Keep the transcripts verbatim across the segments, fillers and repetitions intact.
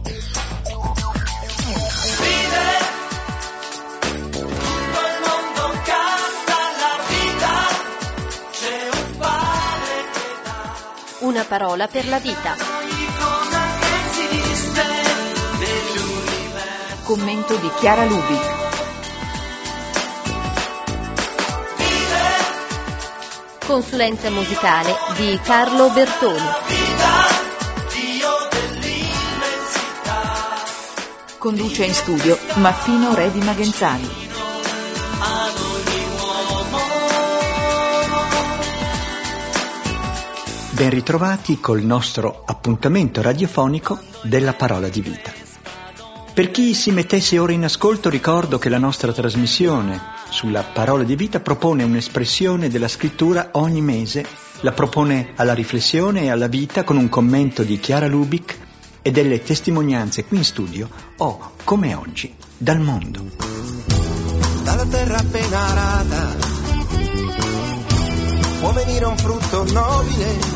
Una parola per la vita. Commento di Chiara Lubic. Consulenza musicale di Carlo Bertoni. Conduce in studio Maffino Re di Magenzani. Ben ritrovati col nostro appuntamento radiofonico della parola di vita. Per chi si mettesse ora in ascolto, ricordo che la nostra trasmissione sulla parola di vita propone un'espressione della scrittura ogni mese, la propone alla riflessione e alla vita con un commento di Chiara Lubic e delle testimonianze qui in studio o, come oggi, dal mondo. Dalla terra appena arata può venire un frutto nobile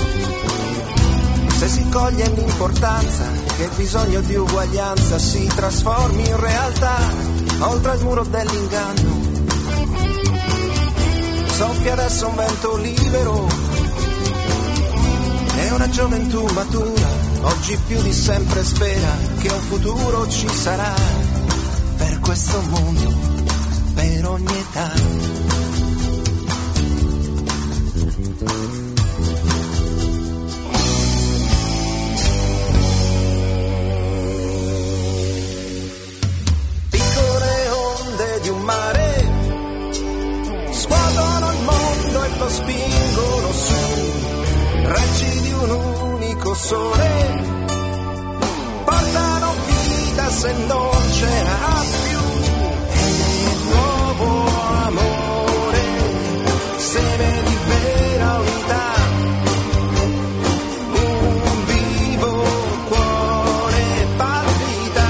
se si coglie l'importanza che il bisogno di uguaglianza si trasformi in realtà. Oltre il muro dell'inganno soffia adesso un vento libero, è una gioventù matura, oggi più di sempre spera che un futuro ci sarà per questo mondo, per ogni età. Lo spingono su, raggi di un unico sole, portano vita se non ce n'ha più, e il nuovo amore, seme di vera unità, un vivo cuore palpita.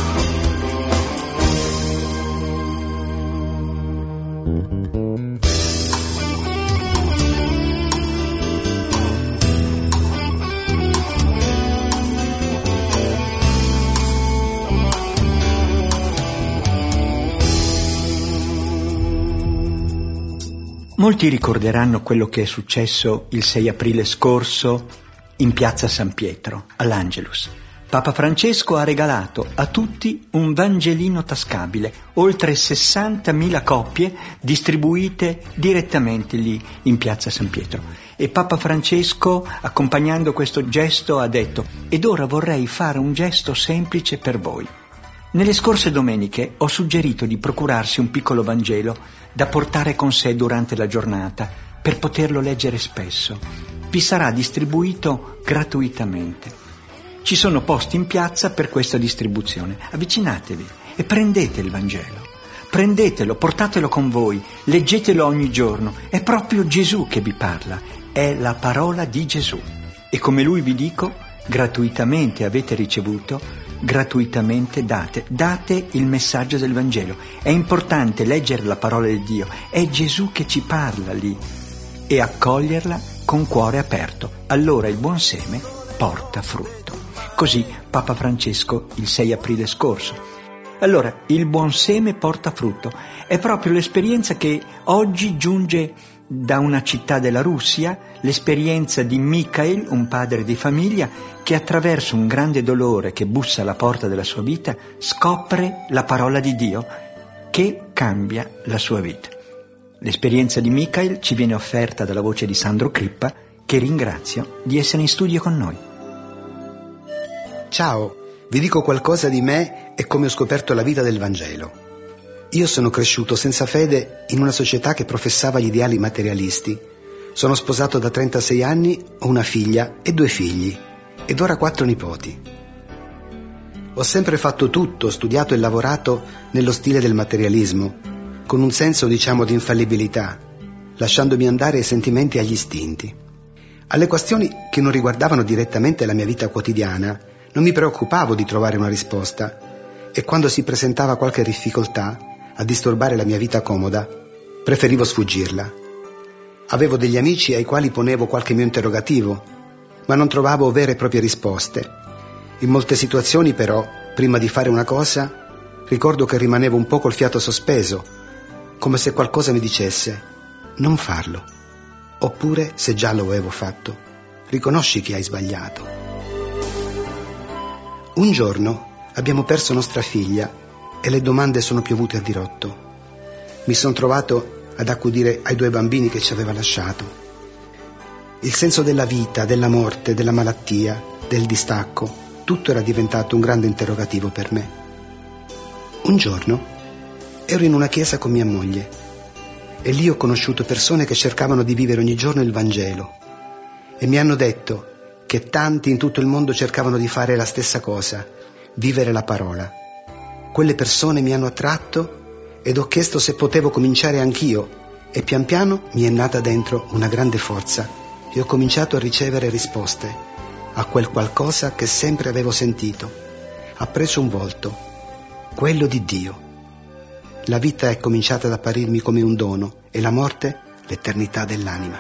Molti ricorderanno quello che è successo il sei aprile scorso in piazza San Pietro, all'Angelus. Papa Francesco ha regalato a tutti un Vangelino tascabile, oltre sessantamila copie distribuite direttamente lì in piazza San Pietro. E Papa Francesco, accompagnando questo gesto, ha detto: «Ed ora vorrei fare un gesto semplice per voi». Nelle scorse domeniche ho suggerito di procurarsi un piccolo Vangelo da portare con sé durante la giornata per poterlo leggere spesso. Vi sarà distribuito gratuitamente. Ci sono posti in piazza per questa distribuzione. Avvicinatevi e prendete il Vangelo. Prendetelo, portatelo con voi, leggetelo ogni giorno. È proprio Gesù che vi parla, è la parola di Gesù. E come Lui vi dico, gratuitamente avete ricevuto, gratuitamente date, date il messaggio del Vangelo. È importante leggere la parola di Dio, è Gesù che ci parla lì, e accoglierla con cuore aperto. Allora il buon seme porta frutto. Così Papa Francesco il sei aprile scorso. Allora il buon seme porta frutto è proprio l'esperienza che oggi giunge da una città della Russia, l'esperienza di Mikhail, un padre di famiglia, che attraverso un grande dolore che bussa alla porta della sua vita, scopre la parola di Dio che cambia la sua vita. L'esperienza di Mikhail ci viene offerta dalla voce di Sandro Crippa, che ringrazio di essere in studio con noi. Ciao, vi dico qualcosa di me e come ho scoperto la vita del Vangelo. Io sono cresciuto senza fede in una società che professava gli ideali materialisti. Sono sposato da trentasei anni, ho una figlia e due figli, ed ora quattro nipoti. Ho sempre fatto tutto, studiato e lavorato nello stile del materialismo, con un senso, diciamo, di infallibilità, lasciandomi andare ai sentimenti e agli istinti. Alle questioni che non riguardavano direttamente la mia vita quotidiana, non mi preoccupavo di trovare una risposta, e quando si presentava qualche difficoltà a disturbare la mia vita comoda, preferivo sfuggirla. Avevo degli amici ai quali ponevo qualche mio interrogativo, ma non trovavo vere e proprie risposte, In molte situazioni, però, prima di fare una cosa, ricordo che rimanevo un po' col fiato sospeso, come se qualcosa mi dicesse non farlo. Oppure, se già lo avevo fatto, riconosci che hai sbagliato. Un giorno abbiamo perso nostra figlia e le domande sono piovute a dirotto. Mi sono trovato ad accudire ai due bambini che ci aveva lasciato. Il senso della vita, della morte, della malattia, del distacco, tutto era diventato un grande interrogativo per me. Un giorno ero in una chiesa con mia moglie e lì ho conosciuto persone che cercavano di vivere ogni giorno il Vangelo e mi hanno detto che tanti in tutto il mondo cercavano di fare la stessa cosa, vivere la parola. Quelle persone mi hanno attratto ed ho chiesto se potevo cominciare anch'io e pian piano mi è nata dentro una grande forza e ho cominciato a ricevere risposte a quel qualcosa che sempre avevo sentito. Ha preso un volto, quello di Dio. La vita è cominciata ad apparirmi come un dono e la morte l'eternità dell'anima.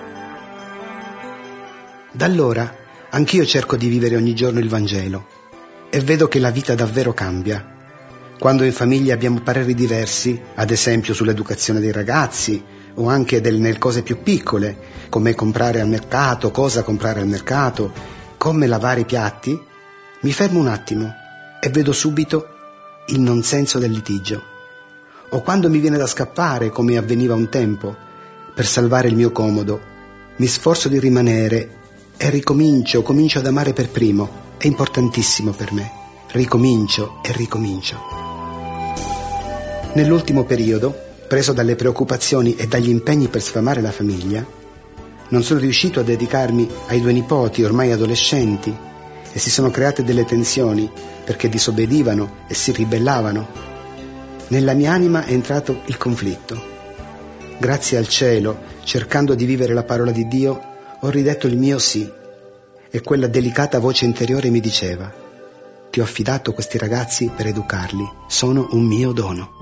Da allora anch'io cerco di vivere ogni giorno il Vangelo e vedo che la vita davvero cambia. Quando in famiglia abbiamo pareri diversi, ad esempio sull'educazione dei ragazzi o anche del, nelle cose più piccole, come comprare al mercato, cosa comprare al mercato, come lavare i piatti, mi fermo un attimo e vedo subito il non senso del litigio. O quando mi viene da scappare, come avveniva un tempo, per salvare il mio comodo, mi sforzo di rimanere e ricomincio, comincio ad amare per primo. È importantissimo per me. Ricomincio e ricomincio. Nell'ultimo periodo, preso dalle preoccupazioni e dagli impegni per sfamare la famiglia, non sono riuscito a dedicarmi ai due nipoti ormai adolescenti e si sono create delle tensioni perché disobbedivano e si ribellavano. Nella mia anima è entrato il conflitto. Grazie al cielo, cercando di vivere la parola di Dio, ho ridetto il mio sì e quella delicata voce interiore mi diceva: ti ho affidato questi ragazzi per educarli, sono un mio dono.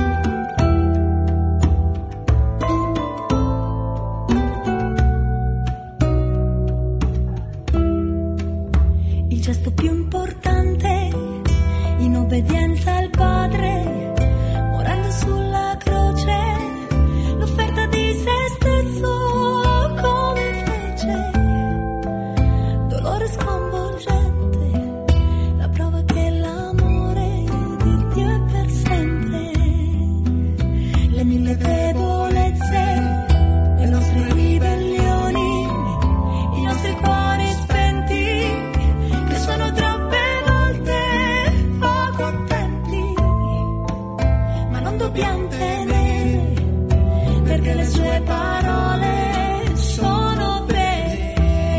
Il gesto più importante in obbedienza al Padre, sulla croce, l'offerta di se stesso come fece, dolore sconvolgente, la prova che l'amore di Dio è per sempre, le mille debolezze, le nostre ribellioni, i nostri cuori spenti, che sono troppe volte poco attenti, ma non dobbiamo tenere, perché le sue parole sono vere.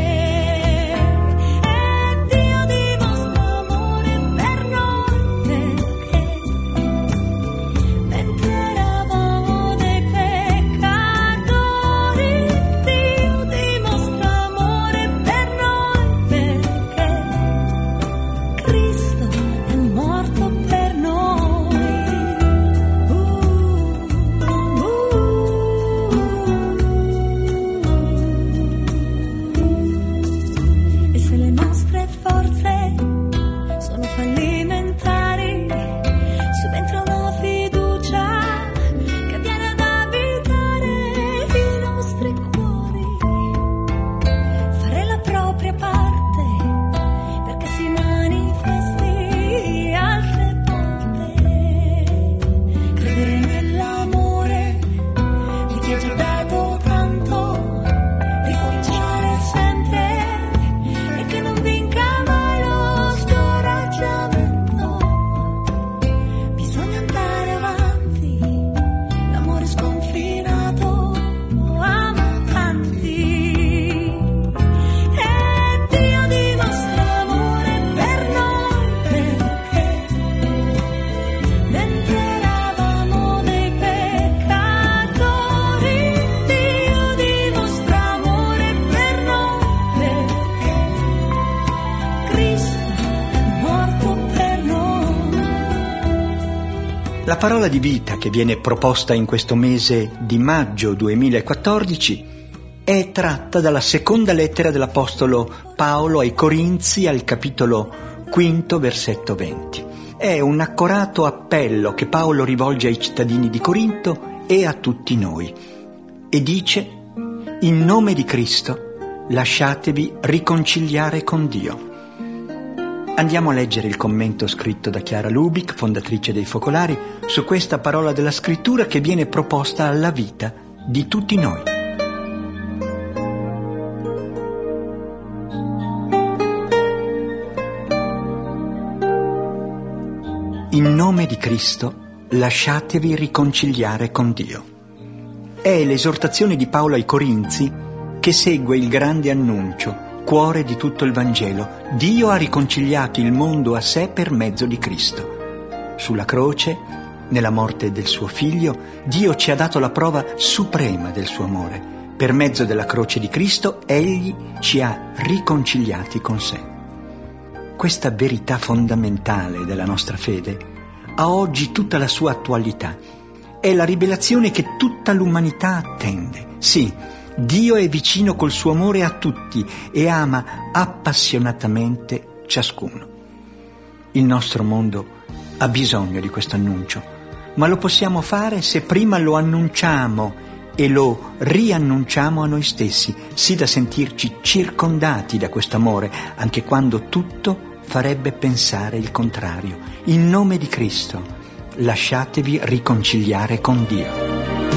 E Dio dimostra amore per noi, perché mentre eravamo dei peccatori, Dio dimostra amore per noi, perché Cristo è morto per noi. La parola di vita che viene proposta in questo mese di maggio duemilaquattordici è tratta dalla seconda lettera dell'Apostolo Paolo ai Corinzi, al capitolo quinto versetto venti. È un accorato appello che Paolo rivolge ai cittadini di Corinto e a tutti noi. E dice: in nome di Cristo lasciatevi riconciliare con Dio. Andiamo a leggere il commento scritto da Chiara Lubick, fondatrice dei Focolari, su questa parola della Scrittura che viene proposta alla vita di tutti noi. In nome di Cristo lasciatevi riconciliare con Dio. È l'esortazione di Paolo ai Corinzi che segue il grande annuncio, cuore di tutto il Vangelo. Dio ha riconciliato il mondo a sé per mezzo di Cristo. Sulla croce, nella morte del suo figlio, Dio ci ha dato la prova suprema del suo amore. Per mezzo della croce di Cristo, Egli ci ha riconciliati con sé. Questa verità fondamentale della nostra fede ha oggi tutta la sua attualità. È la rivelazione che tutta l'umanità attende. Sì, Dio è vicino col suo amore a tutti e ama appassionatamente ciascuno. Il nostro mondo ha bisogno di questo annuncio, ma lo possiamo fare se prima lo annunciamo e lo riannunciamo a noi stessi, sì da sentirci circondati da questo amore, anche quando tutto farebbe pensare il contrario. In nome di Cristo, lasciatevi riconciliare con Dio.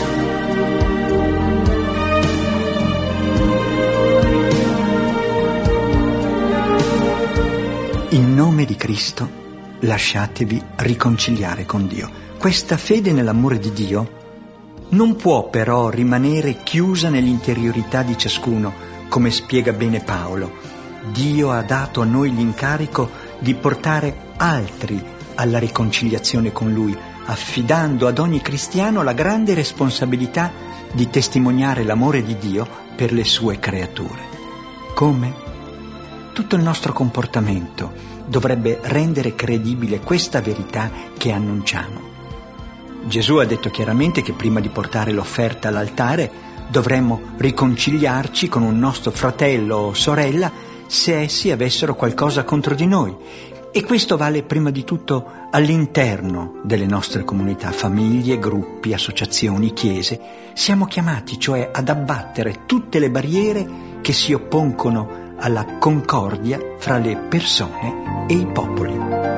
In nome di Cristo, lasciatevi riconciliare con Dio. Questa fede nell'amore di Dio non può però rimanere chiusa nell'interiorità di ciascuno, come spiega bene Paolo. Dio ha dato a noi l'incarico di portare altri alla riconciliazione con Lui, affidando ad ogni cristiano la grande responsabilità di testimoniare l'amore di Dio per le sue creature. Come? Tutto il nostro comportamento dovrebbe rendere credibile questa verità che annunciamo. Gesù ha detto chiaramente che prima di portare l'offerta all'altare dovremmo riconciliarci con un nostro fratello o sorella se essi avessero qualcosa contro di noi. E questo vale prima di tutto all'interno delle nostre comunità, famiglie, gruppi, associazioni, chiese. Siamo chiamati cioè ad abbattere tutte le barriere che si oppongono alla concordia fra le persone e i popoli.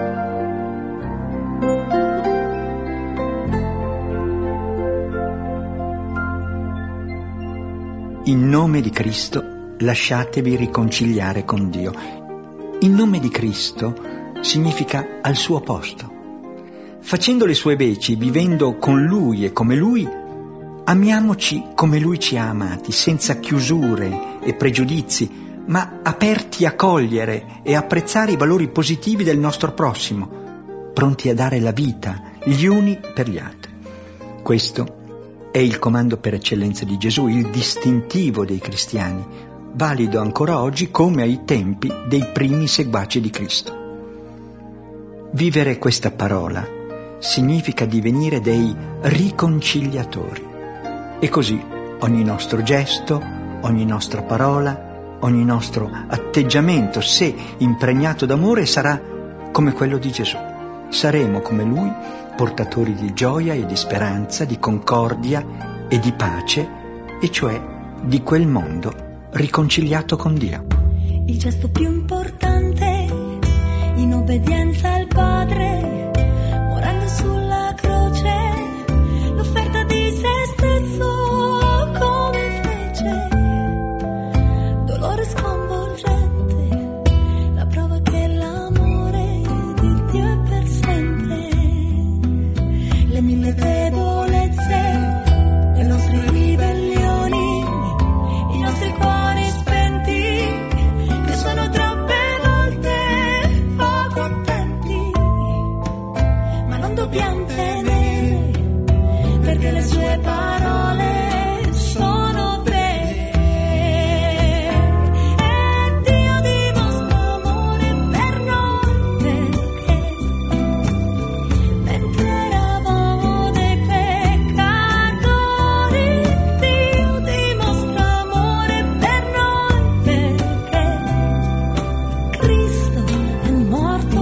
In nome di Cristo lasciatevi riconciliare con Dio. In nome di Cristo significa al suo posto. Facendo le sue veci, vivendo con Lui e come Lui, amiamoci come Lui ci ha amati, senza chiusure e pregiudizi, ma aperti a cogliere e apprezzare i valori positivi del nostro prossimo, pronti a dare la vita gli uni per gli altri. Questo è il comando per eccellenza di Gesù, il distintivo dei cristiani, valido ancora oggi come ai tempi dei primi seguaci di Cristo. Vivere questa parola significa divenire dei riconciliatori. E così ogni nostro gesto, ogni nostra parola, ogni nostro atteggiamento, se impregnato d'amore, sarà come quello di Gesù. Saremo come Lui, portatori di gioia e di speranza, di concordia e di pace, e cioè di quel mondo riconciliato con Dio. Il gesto più importante, in obbedienza al Padre, morendo sulla croce, l'offerta di se stesso come fece. Dolore sconvolgente, la prova che l'amore di Dio è per sempre. Le mille debolezze, le nostre ribellioni, i nostri cuori spenti, che sono troppe volte poco attenti, ma non dobbiamo temere, perché le sue parole sono vere. Morto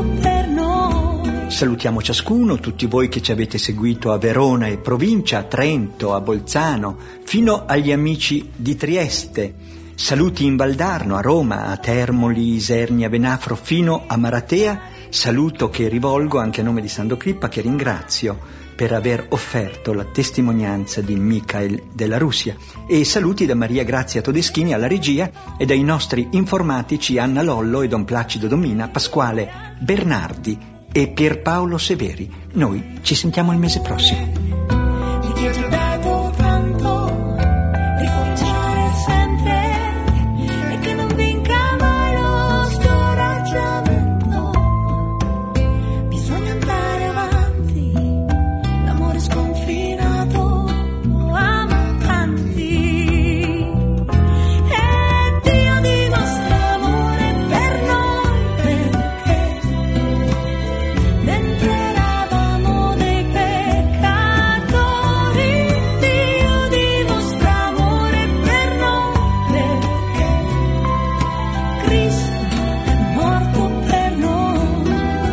salutiamo ciascuno, tutti voi che ci avete seguito a Verona e provincia, a Trento, a Bolzano, fino agli amici di Trieste. Saluti in Valdarno, a Roma, a Termoli, Isernia, Venafro, fino a Maratea. Saluto che rivolgo anche a nome di Sandro Crippa, che ringrazio per aver offerto la testimonianza di Michael della Russia. E saluti da Maria Grazia Todeschini alla regia e dai nostri informatici Anna Lollo e Don Placido Domina, Pasquale Bernardi e Pierpaolo Severi. Noi ci sentiamo il mese prossimo. Ti chiedo dato tanto, ricominciare sempre e che non vinca mai lo scoraggiamento. Bisogna andare avanti, l'amore sconfinato ama tanti e Dio dimostra amore per noi perché mentre eravamo dei peccatori Dio dimostra amore per noi perché Cristo è morto per noi.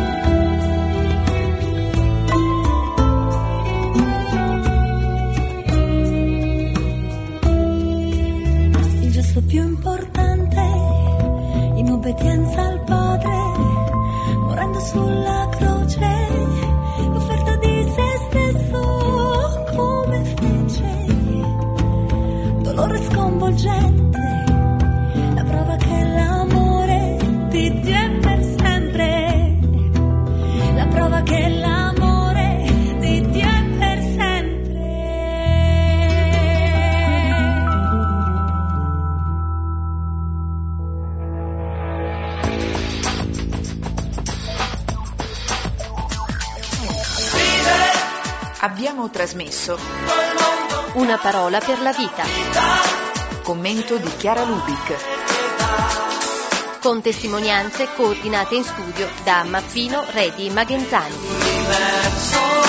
Il gesto più importante in obbedienza al Padre, morendo sulla croce, l'offerta di se stesso come fece, dolore sconvolgente, la prova che l'amore di Dio è per sempre, la prova che l'amore di Dio è per sempre. Abbiamo trasmesso Una parola per la vita, commento di Chiara Lubic. con testimonianze coordinate in studio da Maffino Redi Magenzani.